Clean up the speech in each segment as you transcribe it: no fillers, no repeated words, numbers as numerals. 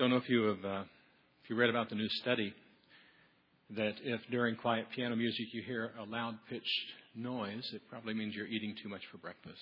Don't know if if you read about the new study that if during quiet piano music you hear a loud pitched noise, it probably means you're eating too much for breakfast.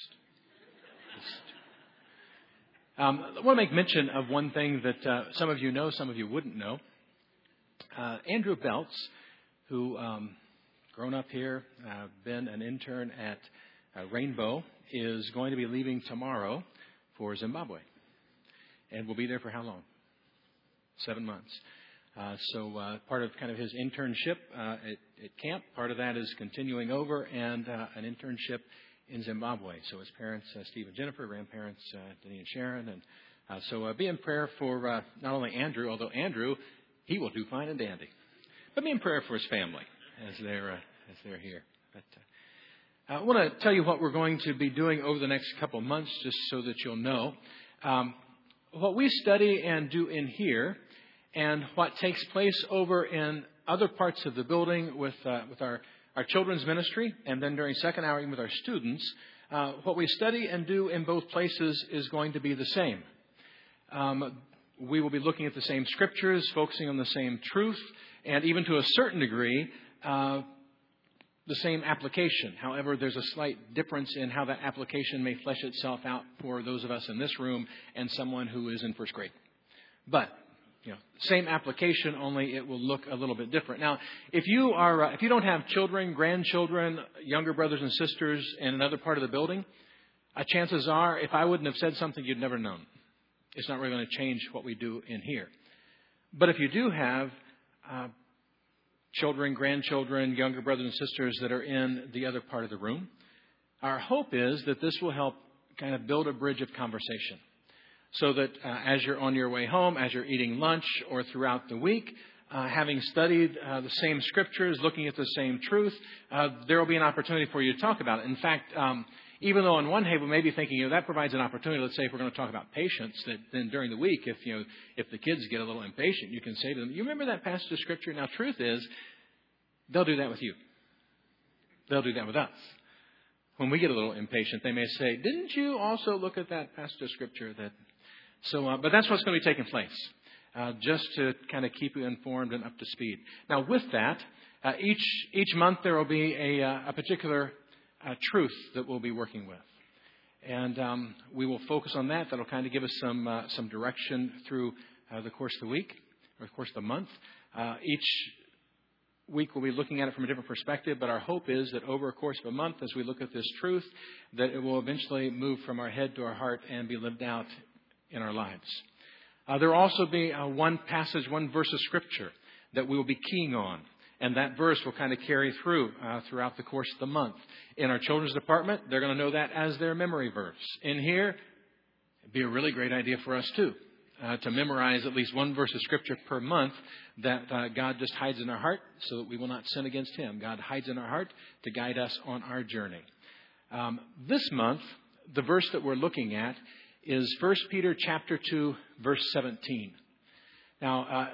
I want to make mention of one thing that some of you know, some of you wouldn't know. Andrew Beltz, who grown up here, been an intern at Rainbow, is going to be leaving tomorrow for Zimbabwe. And will be there for how long? 7 months. So part of kind of his internship at camp, part of that is continuing over and an internship in Zimbabwe. So his parents, Steve and Jennifer, grandparents, Denny and Sharon. And so be in prayer for not only Andrew, although Andrew, he will do fine and dandy. But be in prayer for his family as they're here. But, I want to tell you what we're going to be doing over the next couple of months, just so that you'll know. What we study and do in here and what takes place over in other parts of the building with our children's ministry and then during second hour with our students, what we study and do in both places is going to be the same. We will be looking at the same scriptures, focusing on the same truth, and even to a certain degree, the same application. However, there's a slight difference in how that application may flesh itself out for those of us in this room and someone who is in first grade. But, same application, only it will look a little bit different. Now, if you don't have children, grandchildren, younger brothers and sisters in another part of the building, chances are, if I wouldn't have said something, you'd never known. It's not really going to change what we do in here. But if you do have children, grandchildren, younger brothers and sisters that are in the other part of the room, our hope is that this will help kind of build a bridge of conversation. So that as you're on your way home, as you're eating lunch, or throughout the week, having studied the same scriptures, looking at the same truth, there will be an opportunity for you to talk about it. In fact, even though on one hand we may be thinking, that provides an opportunity, let's say if we're going to talk about patience, that then during the week, if the kids get a little impatient, you can say to them, you remember that passage of scripture? Now, truth is, they'll do that with you. They'll do that with us. When we get a little impatient, they may say, didn't you also look at that passage of scripture that... So, but that's what's going to be taking place, just to kind of keep you informed and up to speed. Now, with that, each month there will be a particular truth that we'll be working with, and we will focus on that. That'll kind of give us some direction through the course of the week or the course of the month. Each week we'll be looking at it from a different perspective, but our hope is that over a course of a month, as we look at this truth, that it will eventually move from our head to our heart and be lived out in our lives. There will also be one passage, one verse of Scripture that we will be keying on. And that verse will kind of carry throughout the course of the month. In our children's department, they're going to know that as their memory verse. In here, it'd be a really great idea for us too, to memorize at least one verse of Scripture per month that God just hides in our heart so that we will not sin against Him. God hides in our heart to guide us on our journey. This month, the verse that we're looking at is 1 Peter chapter 2, verse 17. Now,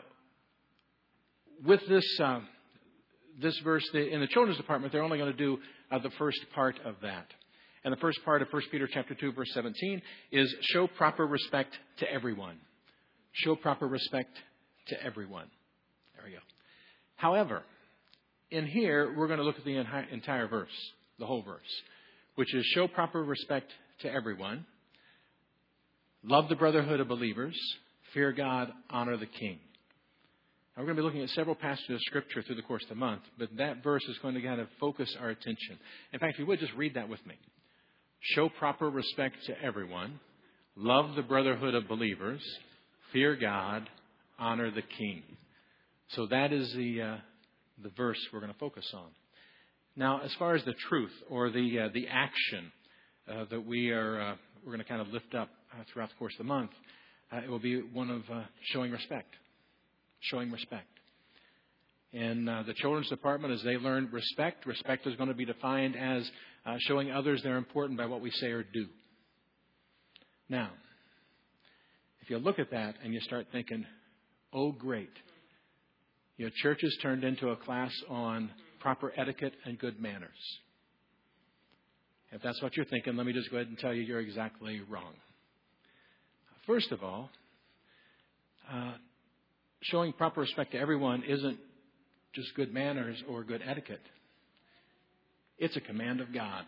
with this verse, in the children's department, they're only going to do the first part of that. And the first part of 1 Peter chapter 2, verse 17 is show proper respect to everyone. Show proper respect to everyone. There we go. However, in here, we're going to look at the entire verse, the whole verse, which is show proper respect to everyone. Love the brotherhood of believers. Fear God. Honor the king. Now, we're going to be looking at several passages of Scripture through the course of the month, but that verse is going to kind of focus our attention. In fact, if you would, just read that with me. Show proper respect to everyone. Love the brotherhood of believers. Fear God. Honor the king. So that is the verse we're going to focus on. Now, as far as the truth or the action that we're going to kind of lift up throughout the course of the month, it will be one of showing respect. Showing respect. In the children's department, as they learn respect is going to be defined as showing others they're important by what we say or do. Now, if you look at that and you start thinking, oh, great. Church has turned into a class on proper etiquette and good manners. If that's what you're thinking, let me just go ahead and tell you you're exactly wrong. First of all, showing proper respect to everyone isn't just good manners or good etiquette. It's a command of God.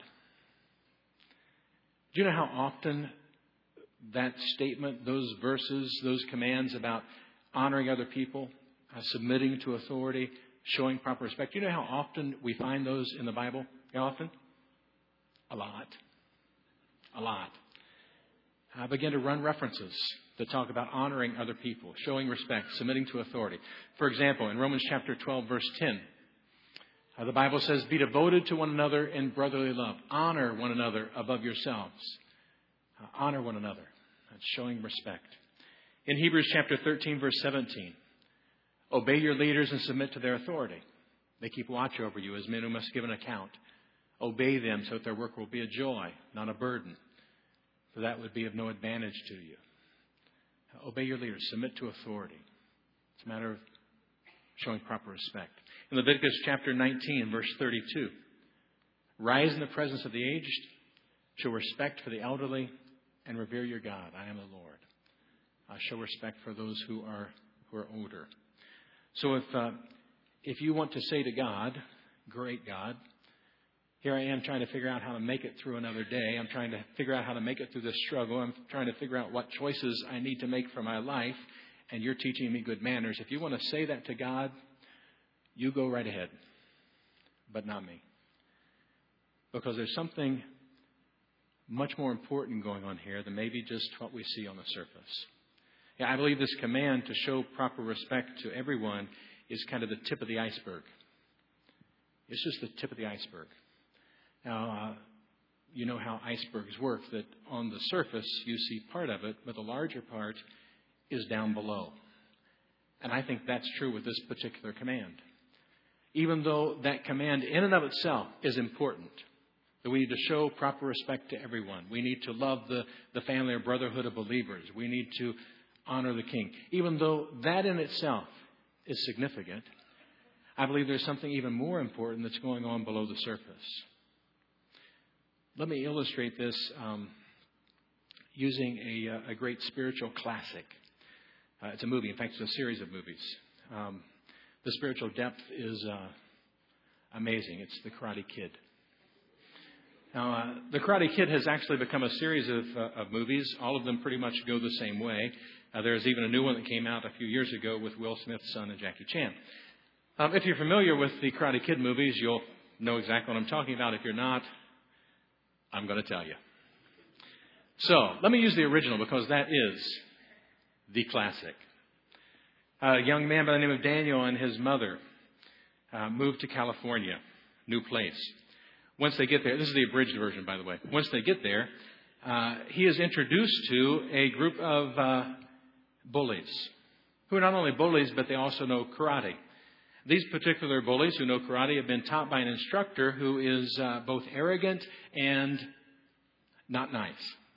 Do you know how often that statement, those verses, those commands about honoring other people, submitting to authority, showing proper respect, do you know how often we find those in the Bible? How often? A lot. A lot. I began to run references that talk about honoring other people, showing respect, submitting to authority. For example, in Romans chapter 12, verse 10, the Bible says, be devoted to one another in brotherly love. Honor one another above yourselves. Honor one another. That's showing respect. In Hebrews chapter 13, verse 17, obey your leaders and submit to their authority. They keep watch over you as men who must give an account. Obey them so that their work will be a joy, not a burden. For that would be of no advantage to you. Obey your leaders. Submit to authority. It's a matter of showing proper respect. In Leviticus chapter 19, verse 32, rise in the presence of the aged, show respect for the elderly, and revere your God. I am the Lord. Show respect for those who are older. So if you want to say to God, great God, here I am trying to figure out how to make it through another day. I'm trying to figure out how to make it through this struggle. I'm trying to figure out what choices I need to make for my life. And you're teaching me good manners. If you want to say that to God, you go right ahead. But not me. Because there's something much more important going on here than maybe just what we see on the surface. Yeah, I believe this command to show proper respect to everyone is kind of the tip of the iceberg. It's just the tip of the iceberg. Now, you know how icebergs work, that on the surface you see part of it, but the larger part is down below. And I think that's true with this particular command. Even though that command in and of itself is important, that we need to show proper respect to everyone. We need to love the family or brotherhood of believers. We need to honor the king. Even though that in itself is significant, I believe there's something even more important that's going on below the surface. Let me illustrate this using a great spiritual classic. It's a movie. In fact, it's a series of movies. The spiritual depth is amazing. It's The Karate Kid. Now, The Karate Kid has actually become a series of movies. All of them pretty much go the same way. There's even a new one that came out a few years ago with Will Smith's son and Jackie Chan. If you're familiar with the Karate Kid movies, you'll know exactly what I'm talking about. If you're not, I'm going to tell you. So, let me use the original because that is the classic. A young man by the name of Daniel and his mother moved to California, new place. Once they get there, this is the abridged version, by the way. Once they get there, he is introduced to a group of bullies who are not only bullies, but they also know karate. These particular bullies who know karate have been taught by an instructor who is both arrogant and not nice.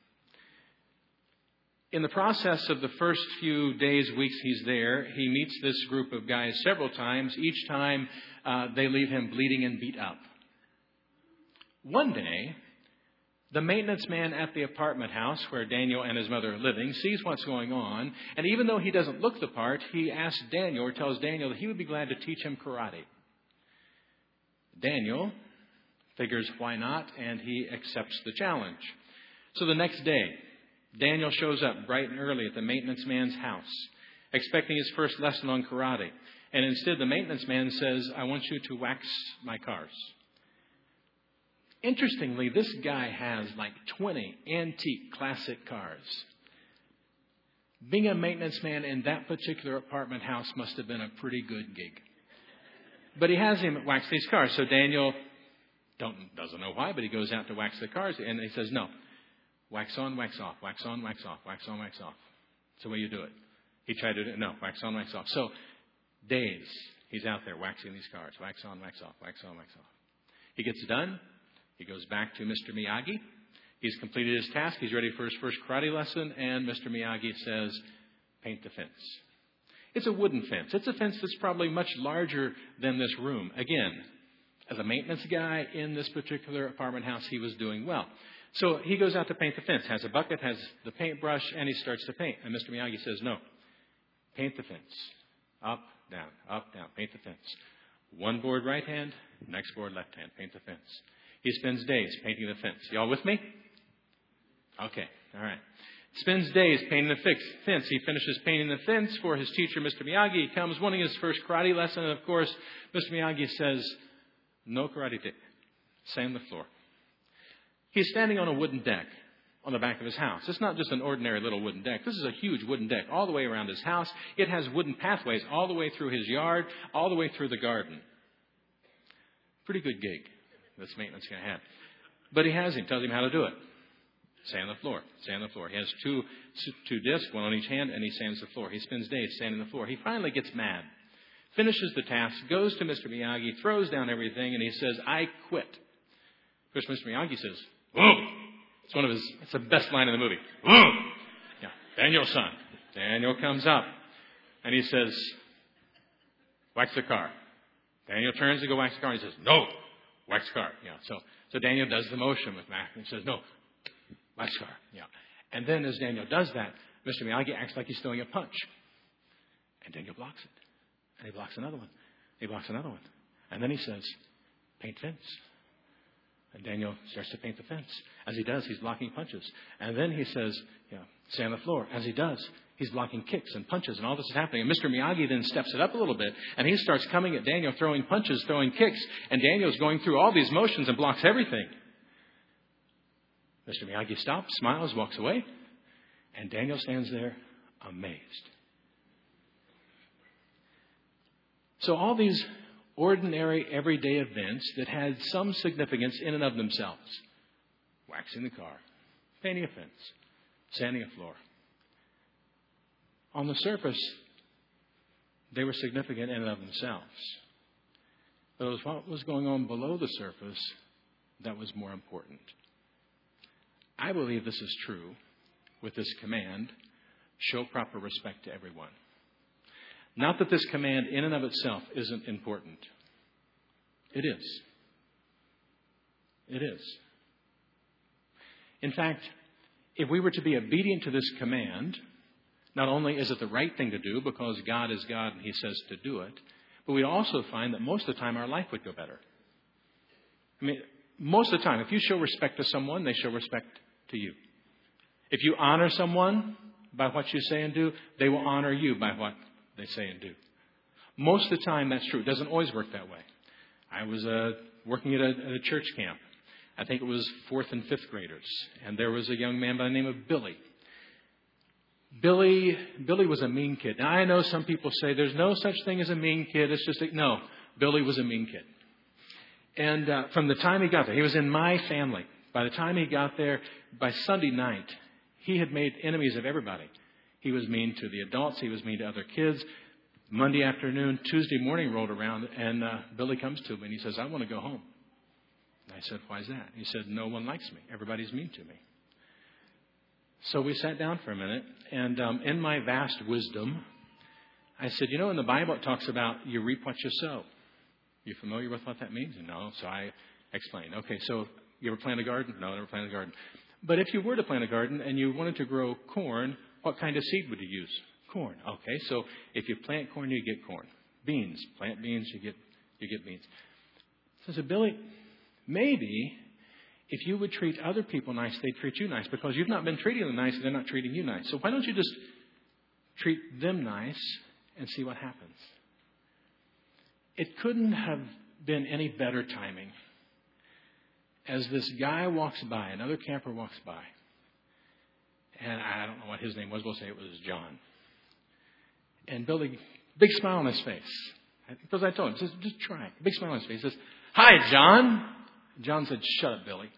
In the process of the first few days, weeks he's there, he meets this group of guys several times. Each time they leave him bleeding and beat up. One day, the maintenance man at the apartment house where Daniel and his mother are living sees what's going on. And even though he doesn't look the part, he asks Daniel or tells Daniel that he would be glad to teach him karate. Daniel figures why not, and he accepts the challenge. So the next day, Daniel shows up bright and early at the maintenance man's house, expecting his first lesson on karate. And instead, the maintenance man says, I want you to wax my cars. Interestingly, this guy has like 20 antique classic cars. Being a maintenance man in that particular apartment house must have been a pretty good gig. But he has him wax these cars. So Daniel doesn't know why, but he goes out to wax the cars. And he says, no, wax on, wax off, wax on, wax off, wax on, wax off. That's the way you do it. He tried to do it. No, wax on, wax off. So days he's out there waxing these cars. Wax on, wax off, wax on, wax off. He gets done. He goes back to Mr. Miyagi. He's completed his task. He's ready for his first karate lesson. And Mr. Miyagi says, paint the fence. It's a wooden fence. It's a fence that's probably much larger than this room. Again, as a maintenance guy in this particular apartment house, he was doing well. So he goes out to paint the fence, has a bucket, has the paintbrush, and he starts to paint. And Mr. Miyagi says, no, paint the fence. Up, down, paint the fence. One board right hand, next board left hand, paint the fence. He spends days painting the fence. Y'all with me? Okay, all right. Spends days painting the fence. He finishes painting the fence for his teacher, Mr. Miyagi. He comes wanting his first karate lesson. And, of course, Mr. Miyagi says, no karate do. Sand the floor. He's standing on a wooden deck on the back of his house. It's not just an ordinary little wooden deck. This is a huge wooden deck all the way around his house. It has wooden pathways all the way through his yard, all the way through the garden. Pretty good gig this maintenance guy had. But he has him, tells him how to do it. Sand the floor, sand the floor. He has two discs, one on each hand, and he sands the floor. He spends days sanding the floor. He finally gets mad, finishes the task, goes to Mr. Miyagi, throws down everything, and he says, I quit. Of course, Mr. Miyagi says, whoa! It's the best line in the movie. Whoa! Yeah, Daniel-san. Daniel comes up, and he says, wax the car. Daniel turns to go wax the car, and he says, no, wax car. Yeah, so Daniel does the motion with Mac, and he says, no, wax car. Yeah. And then as Daniel does that, Mr. Miyagi acts like he's throwing a punch. And Daniel blocks it. And he blocks another one. He blocks another one. And then he says, paint fence. And Daniel starts to paint the fence. As he does, he's blocking punches. And then he says, sand the floor. As he does, he's blocking kicks and punches, and all this is happening. And Mr. Miyagi then steps it up a little bit, and he starts coming at Daniel, throwing punches, throwing kicks, and Daniel's going through all these motions and blocks everything. Mr. Miyagi stops, smiles, walks away, and Daniel stands there amazed. So all these ordinary, everyday events that had some significance in and of themselves. Waxing the car, painting a fence, sanding a floor. On the surface, they were significant in and of themselves. But it was what was going on below the surface that was more important. I believe this is true with this command, show proper respect to everyone. Not that this command in and of itself isn't important. It is. It is. In fact, if we were to be obedient to this command, not only is it the right thing to do because God is God and He says to do it, but we also find that most of the time our life would go better. I mean, most of the time, if you show respect to someone, they show respect to you. If you honor someone by what you say and do, they will honor you by what they say and do. Most of the time, that's true. It doesn't always work that way. I was working at a church camp. I think it was 4th and 5th graders. And there was a young man by the name of Billy. Billy was a mean kid. Now, I know some people say there's no such thing as a mean kid. It's just no, Billy was a mean kid. And from the time he got there, he was in my family. By the time he got there, by Sunday night, he had made enemies of everybody. He was mean to the adults. He was mean to other kids. Monday afternoon, Tuesday morning rolled around, and Billy comes to me, and he says, I want to go home. And I said, why is that? He said, no one likes me. Everybody's mean to me. So we sat down for a minute, and in my vast wisdom, I said, in the Bible it talks about you reap what you sow. You familiar with what that means? No. So I explained. Okay, so you ever plant a garden? No, I never planted a garden. But if you were to plant a garden and you wanted to grow corn, what kind of seed would you use? Corn. Okay, so if you plant corn, you get corn. Beans. Plant beans, you get beans. So I said, Billy, maybe if you would treat other people nice, they'd treat you nice because you've not been treating them nice and they're not treating you nice. So why don't you just treat them nice and see what happens? It couldn't have been any better timing. As this guy walks by, another camper walks by, and I don't know what his name was. We'll say it was John. And Billy, big smile on his face. Because I told him, just try it. Big smile on his face. He says, hi, John. John said, shut up, Billy.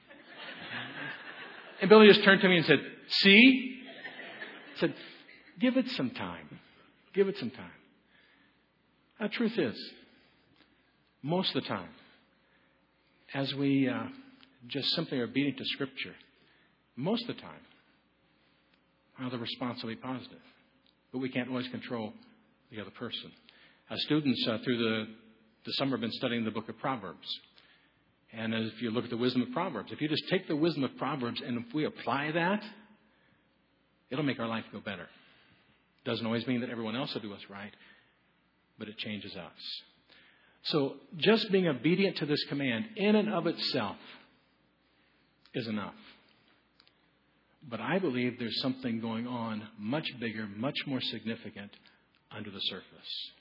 And Billy just turned to me and said, see? I said, give it some time. Give it some time. The truth is, most of the time, as we just simply are obedient to Scripture, most of the time, the response will be positive. But we can't always control the other person. Students through the summer have been studying the book of Proverbs. And if you look at the wisdom of Proverbs, if you just take the wisdom of Proverbs and if we apply that, it'll make our life go better. Doesn't always mean that everyone else will do what's right, but it changes us. So just being obedient to this command in and of itself is enough. But I believe there's something going on much bigger, much more significant under the surface.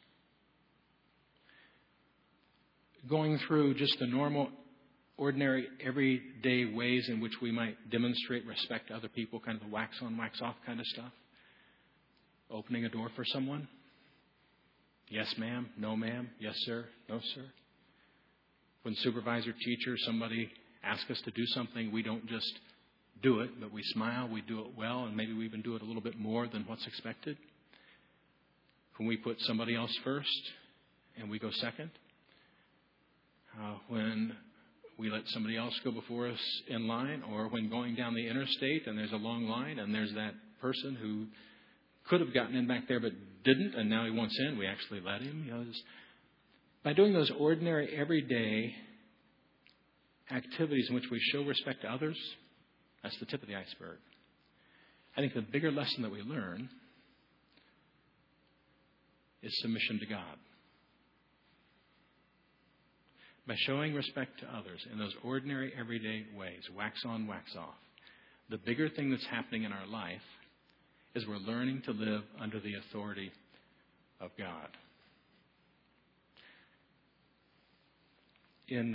Going through just the normal, ordinary, everyday ways in which we might demonstrate respect to other people, kind of the wax on, wax off kind of stuff. Opening a door for someone. Yes, ma'am. No, ma'am. Yes, sir. No, sir. When supervisor, teacher, somebody asks us to do something, we don't just do it, but we smile, we do it well, and maybe we even do it a little bit more than what's expected. When we put somebody else first and we go second. When we let somebody else go before us in line, or when going down the interstate and there's a long line and there's that person who could have gotten in back there but didn't, and now he wants in, we actually let him. By doing those ordinary, everyday activities in which we show respect to others, that's the tip of the iceberg. I think the bigger lesson that we learn is submission to God. By showing respect to others in those ordinary, everyday ways, wax on, wax off, the bigger thing that's happening in our life is we're learning to live under the authority of God. In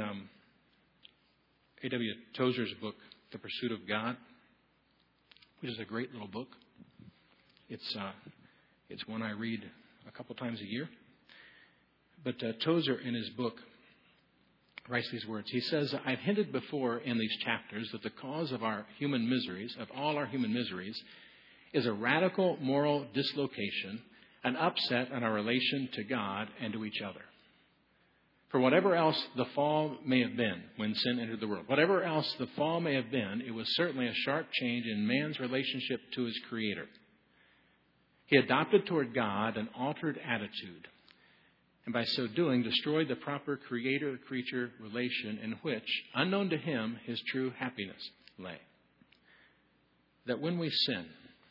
A.W. Tozer's book, The Pursuit of God, which is a great little book. It's one I read a couple times a year. But Tozer, in his book, writes these words. He says, I've hinted before in these chapters that the cause of our human miseries, of all our human miseries, is a radical moral dislocation, an upset in our relation to God and to each other. For whatever else the fall may have been when sin entered the world, whatever else the fall may have been, it was certainly a sharp change in man's relationship to his Creator. He adopted toward God an altered attitude, and by so doing destroyed the proper Creator-creature relation in which, unknown to him, his true happiness lay. That when we sin,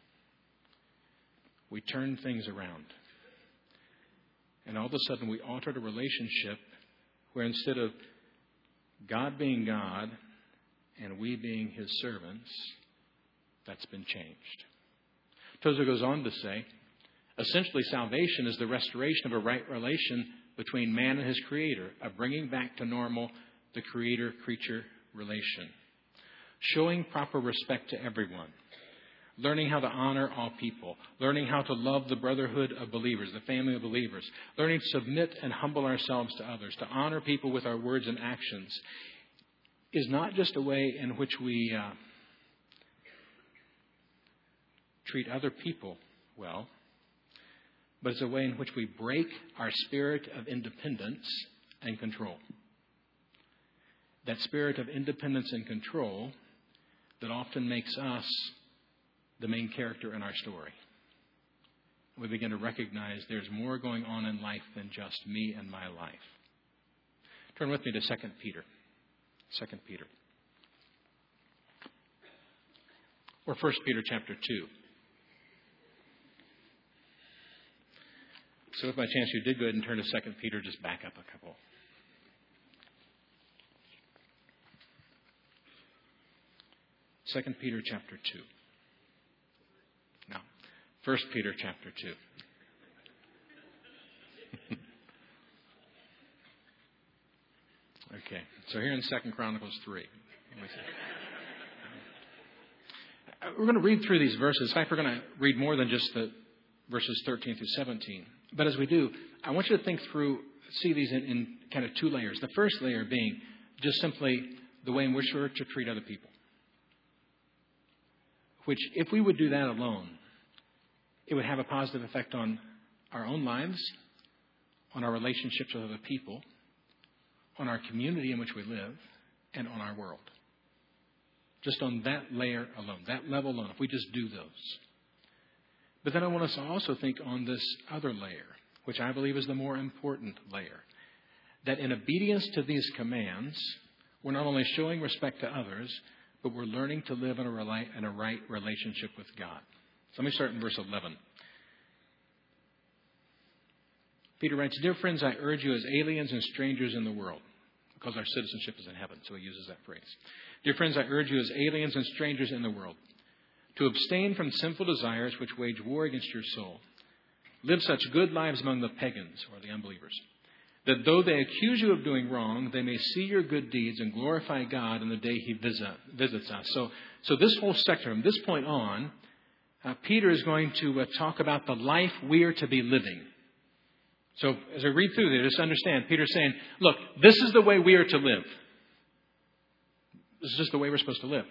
we turn things around. And all of a sudden we altered a relationship where instead of God being God and we being his servants, that's been changed. Tozer goes on to say, essentially salvation is the restoration of a right relation between man and his Creator, a bringing back to normal the Creator-creature relation, showing proper respect to everyone, learning how to honor all people, learning how to love the brotherhood of believers, the family of believers, learning to submit and humble ourselves to others, to honor people with our words and actions, is not just a way in which we treat other people well, but it's a way in which we break our spirit of independence and control. That spirit of independence and control that often makes us the main character in our story. We begin to recognize there's more going on in life than just me and my life. Turn with me to 2 Peter. 2 Peter. Or 1 Peter chapter 2. So if by chance you did go ahead and turn to 2 Peter, just back up a couple. Second Peter chapter 2. Now, 1 Peter chapter 2. Okay, so here in 2 Chronicles 3. We're going to read through these verses. In fact, we're going to read more than just the verses 13 through 17. But as we do, I want you to think through, see these in kind of two layers. The first layer being just simply the way in which we're to treat other people. Which, if we would do that alone, it would have a positive effect on our own lives, on our relationships with other people, on our community in which we live, and on our world. Just on that layer alone, that level alone, if we just do those. But then I want us to also think on this other layer, which I believe is the more important layer. That in obedience to these commands, we're not only showing respect to others, but we're learning to live in a right relationship with God. So let me start in verse 11. Peter writes, "Dear friends, I urge you as aliens and strangers in the world," because our citizenship is in heaven, so he uses that phrase. "Dear friends, I urge you as aliens and strangers in the world to abstain from sinful desires which wage war against your soul. Live such good lives among the pagans," or the unbelievers, "that though they accuse you of doing wrong, they may see your good deeds and glorify God on the day he visits us." So this whole section, from this point on, Peter is going to talk about the life we are to be living. So as I read through there, just understand, Peter's saying, look, this is the way we are to live. This is just the way we're supposed to live.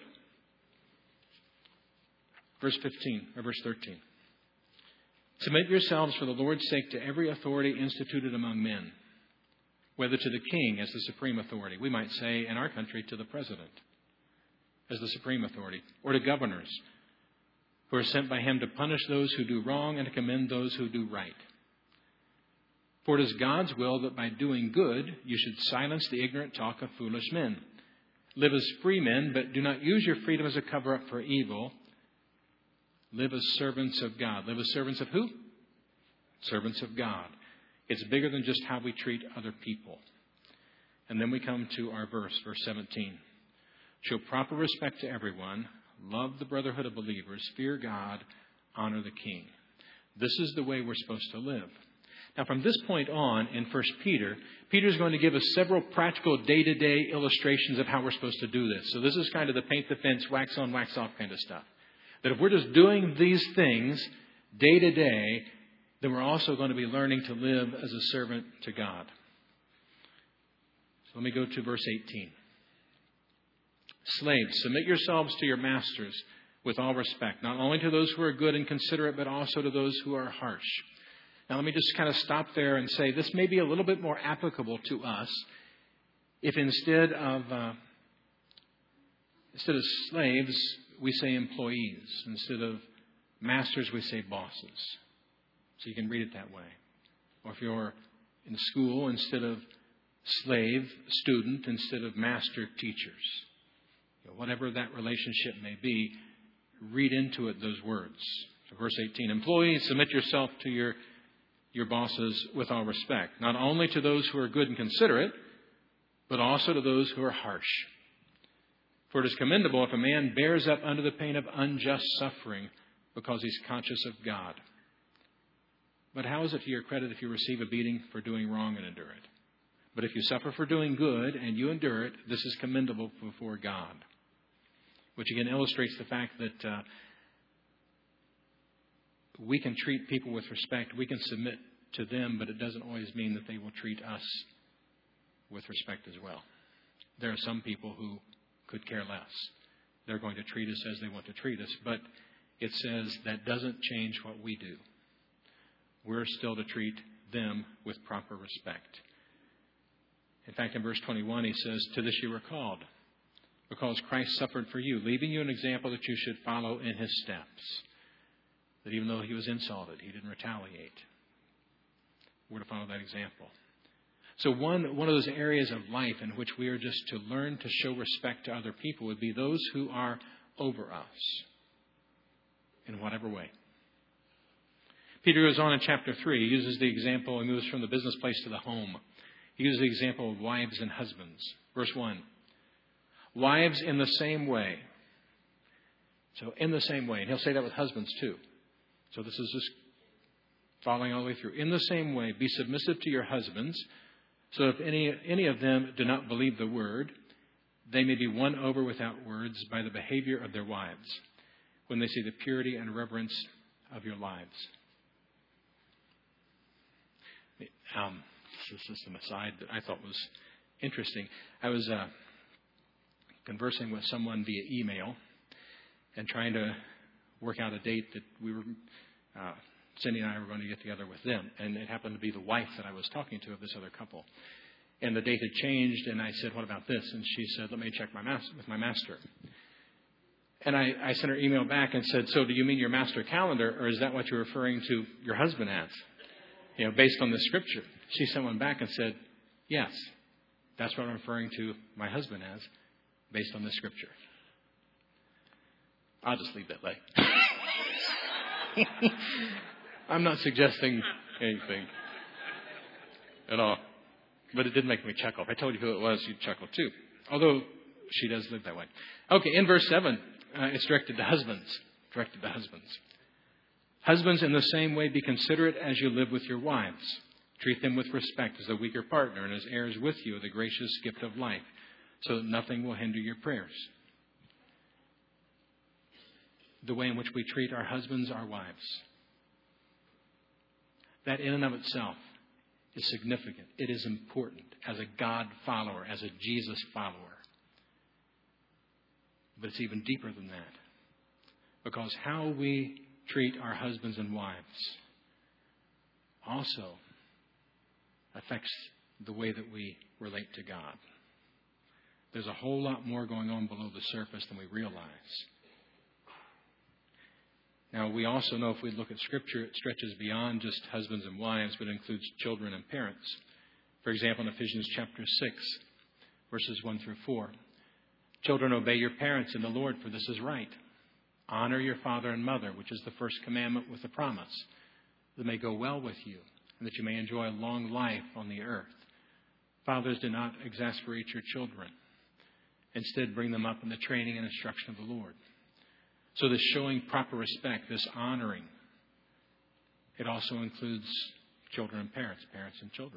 Verse 13. "Submit yourselves for the Lord's sake to every authority instituted among men, whether to the king as the supreme authority," we might say in our country to the president as the supreme authority, "or to governors who are sent by him to punish those who do wrong and to commend those who do right. For it is God's will that by doing good you should silence the ignorant talk of foolish men. Live as free men, but do not use your freedom as a cover-up for evil. Live as servants of God." Live as servants of who? Servants of God. It's bigger than just how we treat other people. And then we come to our verse 17. "Show proper respect to everyone. Love the brotherhood of believers. Fear God. Honor the king." This is the way we're supposed to live. Now, from this point on in 1 Peter, Peter's going to give us several practical day-to-day illustrations of how we're supposed to do this. So this is kind of the paint the fence, wax on, wax off kind of stuff. That if we're just doing these things day to day, then we're also going to be learning to live as a servant to God. So let me go to verse 18. "Slaves, submit yourselves to your masters with all respect, not only to those who are good and considerate, but also to those who are harsh." Now let me just kind of stop there and say this may be a little bit more applicable to us if instead of slaves, we say employees. Instead of masters, we say bosses. So you can read it that way. Or if you're in school, instead of slave, student, instead of master, teachers. Whatever that relationship may be, read into it those words. So verse 18, "Employees, submit yourself to your bosses with all respect, not only to those who are good and considerate, but also to those who are harsh. For it is commendable if a man bears up under the pain of unjust suffering because he's conscious of God. But how is it to your credit if you receive a beating for doing wrong and endure it? But if you suffer for doing good and you endure it, this is commendable before God." Which again illustrates the fact that we can treat people with respect. We can submit to them, but it doesn't always mean that they will treat us with respect as well. There are some people who could care less. They're going to treat us as they want to treat us, but it says that doesn't change what we do. We're still to treat them with proper respect. In fact, in verse 21, he says, "To this you were called, because Christ suffered for you, leaving you an example that you should follow in his steps." That even though he was insulted, he didn't retaliate. We're to follow that example. So one of those areas of life in which we are just to learn to show respect to other people would be those who are over us in whatever way. Peter goes on in chapter 3. He uses the example, he moves from the business place to the home. He uses the example of wives and husbands. Verse 1. "Wives in the same way." So in the same way. And he'll say that with husbands too. So this is just following all the way through. "In the same way, be submissive to your husbands, so if any of them do not believe the word, they may be won over without words by the behavior of their wives, when they see the purity and reverence of your lives." This is just an aside that I thought was interesting. I was conversing with someone via email and trying to work out a date that Cindy and I were going to get together with them. And it happened to be the wife that I was talking to of this other couple. And the date had changed, and I said, "What about this?" And she said, "Let me check with my master." And I sent her email back and said, "So do you mean your master calendar, or is that what you're referring to your husband as? Based on the scripture?" She sent one back and said, "Yes, that's what I'm referring to my husband as, based on the scripture." I'll just leave that lay. I'm not suggesting anything. at all. But it did make me chuckle. If I told you who it was, you'd chuckle too. Although she does live that way. Okay, in verse 7, it's directed to husbands. Directed to husbands. Husbands, in the same way, be considerate as you live with your wives. Treat them with respect as the weaker partner and as heirs with you of the gracious gift of life, so that nothing will hinder your prayers. The way in which we treat our husbands, our wives. That in and of itself is significant. It is important as a God follower, as a Jesus follower. But it's even deeper than that. Because how we treat our husbands and wives also affects the way that we relate to God. There's a whole lot more going on below the surface than we realize. Now, we also know if we look at Scripture, it stretches beyond just husbands and wives, but includes children and parents. For example, in Ephesians chapter 6, verses 1 through 4. Children, obey your parents in the Lord, for this is right. Honor your father and mother, which is the first commandment with a promise, that it may go well with you, and that you may enjoy a long life on the earth. Fathers, do not exasperate your children. Instead, bring them up in the training and instruction of the Lord. So this showing proper respect, this honoring, it also includes children and parents, parents and children.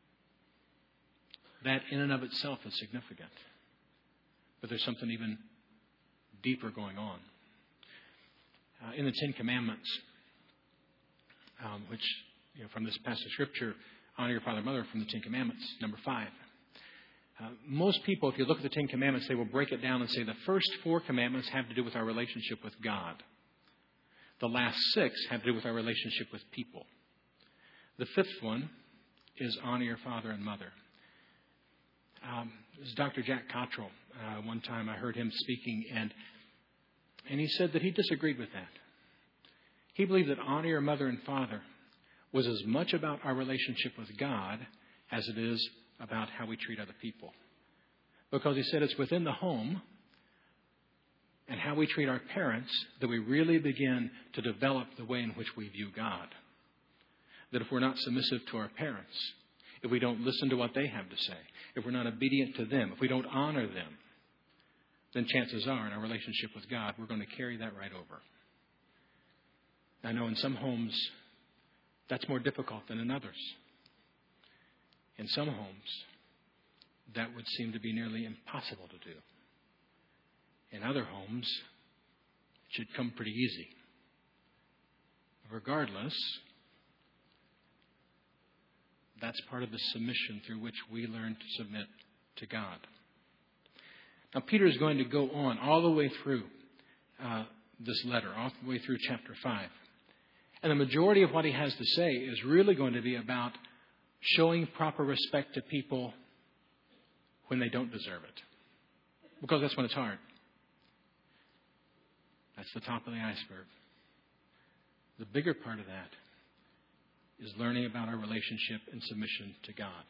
That in and of itself is significant. But there's something even deeper going on. In the Ten Commandments, which, from this passage of Scripture, honor your father and mother from the Ten Commandments, number 5. Most people, if you look at the Ten Commandments, they will break it down and say the first 4 commandments have to do with our relationship with God. The last 6 have to do with our relationship with people. The 5th one is honor your father and mother. This is Dr. Jack Cottrell. One time I heard him speaking, and he said that he disagreed with that. He believed that honor your mother and father was as much about our relationship with God as it is about how we treat other people. Because he said it's within the home and how we treat our parents that we really begin to develop the way in which we view God. That if we're not submissive to our parents, if we don't listen to what they have to say, if we're not obedient to them, if we don't honor them, then chances are in our relationship with God, we're going to carry that right over. I know in some homes, that's more difficult than in others. In some homes, that would seem to be nearly impossible to do. In other homes, it should come pretty easy. Regardless, that's part of the submission through which we learn to submit to God. Now, Peter is going to go on all the way through this letter, all the way through chapter 5. And the majority of what he has to say is really going to be about showing proper respect to people when they don't deserve it. Because that's when it's hard. That's the top of the iceberg. The bigger part of that is learning about our relationship and submission to God.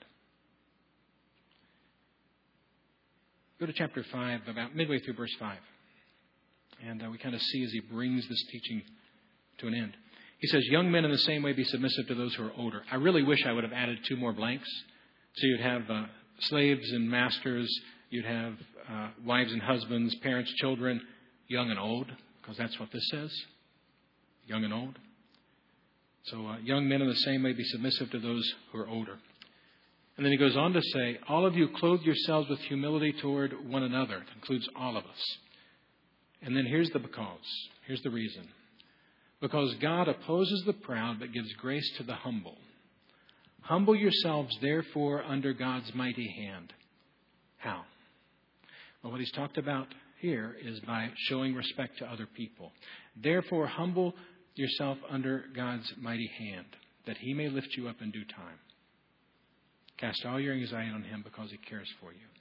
Go to chapter 5, about midway through verse 5. And we kind of see as he brings this teaching to an end. He says, young men in the same way be submissive to those who are older. I really wish I would have added 2 more blanks. So you'd have slaves and masters. You'd have wives and husbands, parents, children, young and old. Because that's what this says. Young and old. So young men in the same way be submissive to those who are older. And then he goes on to say, all of you clothe yourselves with humility toward one another. It includes all of us. And then here's the because. Here's the reason. Because God opposes the proud, but gives grace to the humble. Humble yourselves, therefore, under God's mighty hand. How? Well, what he's talked about here is by showing respect to other people. Therefore, humble yourself under God's mighty hand, that he may lift you up in due time. Cast all your anxiety on him because he cares for you.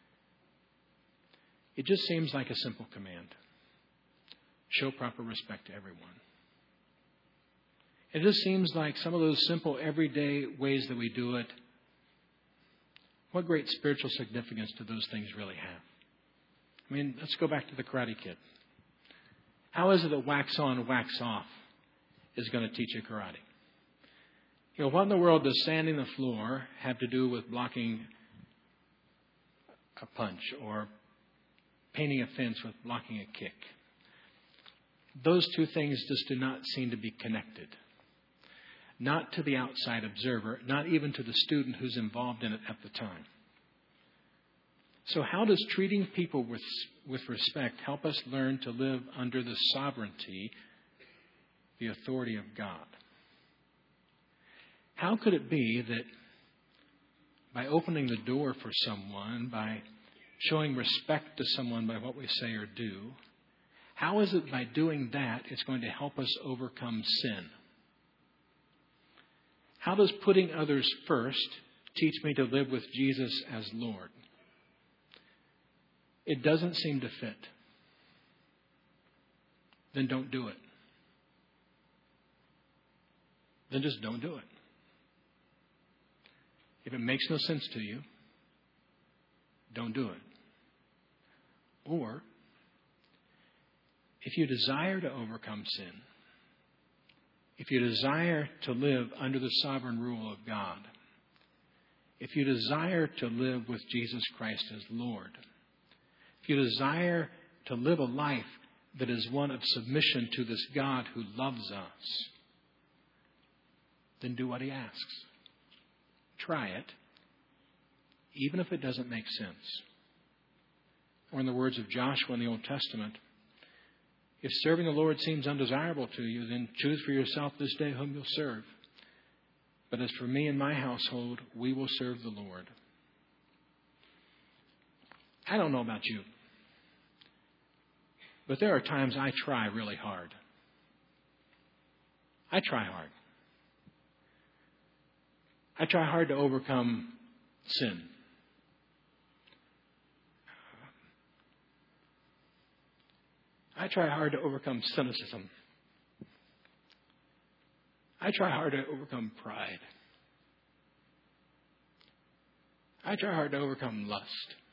It just seems like a simple command. Show proper respect to everyone. It just seems like some of those simple everyday ways that we do it, what great spiritual significance do those things really have? I mean, let's go back to the Karate Kid. How is it that wax on, wax off is going to teach you karate? What in the world does sanding the floor have to do with blocking a punch or painting a fence with blocking a kick? Those two things just do not seem to be connected. Not to the outside observer, not even to the student who's involved in it at the time. So how does treating people with respect help us learn to live under the sovereignty, the authority of God? How could it be that by opening the door for someone, by showing respect to someone by what we say or do, how is it by doing that it's going to help us overcome sin? How does putting others first teach me to live with Jesus as Lord? It doesn't seem to fit. Then don't do it. Then just don't do it. If it makes no sense to you, don't do it. Or, if you desire to overcome sin, if you desire to live under the sovereign rule of God, if you desire to live with Jesus Christ as Lord, if you desire to live a life that is one of submission to this God who loves us, then do what He asks. Try it, even if it doesn't make sense. Or in the words of Joshua in the Old Testament, if serving the Lord seems undesirable to you, then choose for yourself this day whom you'll serve. But as for me and my household, we will serve the Lord. I don't know about you, but there are times I try really hard. I try hard. I try hard to overcome sin. I try hard to overcome cynicism. I try hard to overcome pride. I try hard to overcome lust.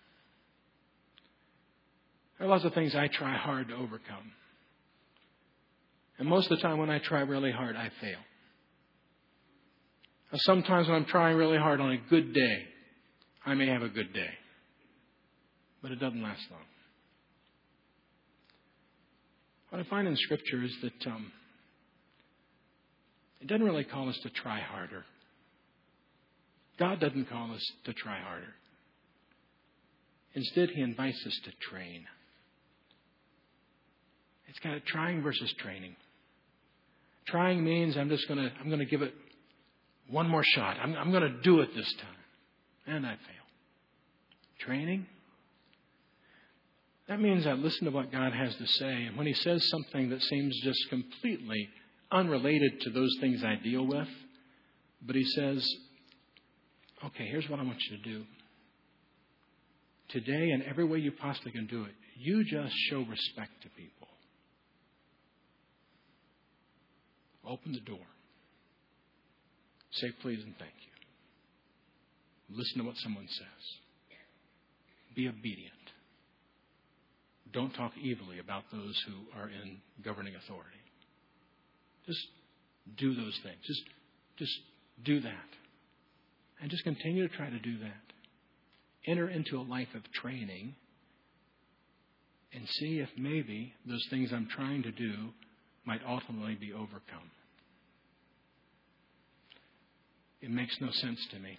There are lots of things I try hard to overcome. And most of the time when I try really hard, I fail. Now, sometimes when I'm trying really hard on a good day, I may have a good day. But it doesn't last long. What I find in Scripture is that it doesn't really call us to try harder. God doesn't call us to try harder. Instead, He invites us to train. It's kind of trying versus training. Trying means I'm going to give it one more shot. I'm going to do it this time. And I fail. Training? That means I listen to what God has to say. And when He says something that seems just completely unrelated to those things I deal with, but He says, okay, here's what I want you to do. Today, in every way you possibly can do it, you just show respect to people. Open the door. Say please and thank you. Listen to what someone says. Be obedient. Don't talk evilly about those who are in governing authority. Just do those things. Just do that. And just continue to try to do that. Enter into a life of training and see if maybe those things I'm trying to do might ultimately be overcome. It makes no sense to me.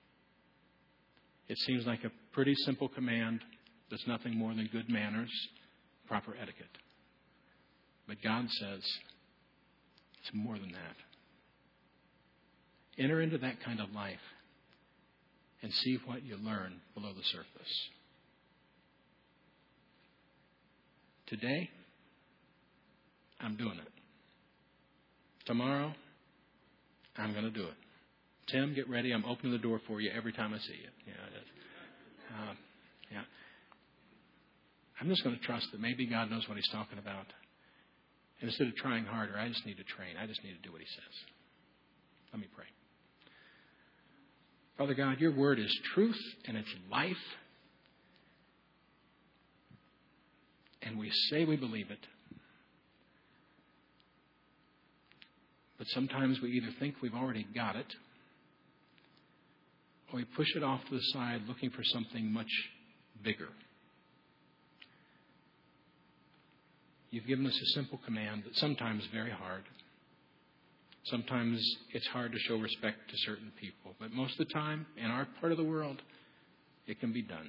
It seems like a pretty simple command that's nothing more than good manners, proper etiquette. But God says it's more than that. Enter into that kind of life and see what you learn below the surface. Today, I'm doing it. Tomorrow, I'm going to do it. Tim, get ready. I'm opening the door for you every time I see you. Yeah. I'm just going to trust that maybe God knows what He's talking about. And instead of trying harder, I just need to train. I just need to do what He says. Let me pray. Father God, Your Word is truth and it's life. And we say we believe it. But sometimes we either think we've already got it, or we push it off to the side looking for something much bigger. You've given us a simple command that's sometimes very hard. Sometimes it's hard to show respect to certain people. But most of the time, in our part of the world, it can be done.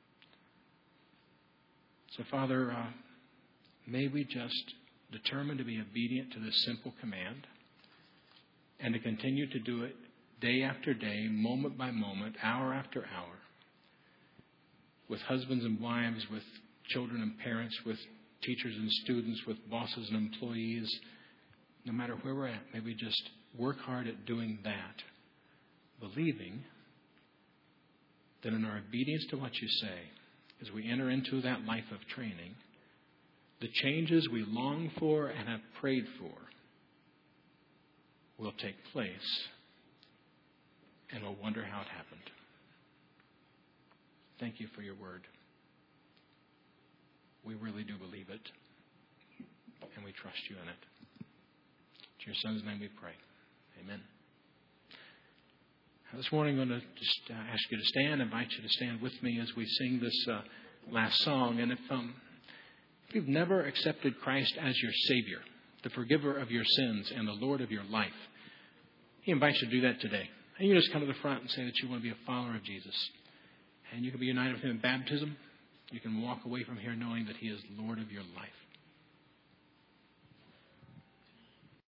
So, Father, may we just determine to be obedient to this simple command and to continue to do it day after day, moment by moment, hour after hour, with husbands and wives, with children and parents, with teachers and students, with bosses and employees. No matter where we're at, may we just work hard at doing that, believing that in our obedience to what you say, as we enter into that life of training, the changes we long for and have prayed for will take place, and we'll wonder how it happened. Thank you for your word. We really do believe it, and we trust you in it. In your Son's name we pray. Amen. This morning I'm going to just ask you to stand, invite you to stand with me as we sing this last song. And if you've never accepted Christ as your Savior, the forgiver of your sins and the Lord of your life, He invites you to do that today. And you just come to the front and say that you want to be a follower of Jesus. And you can be united with Him in baptism. You can walk away from here knowing that He is Lord of your life.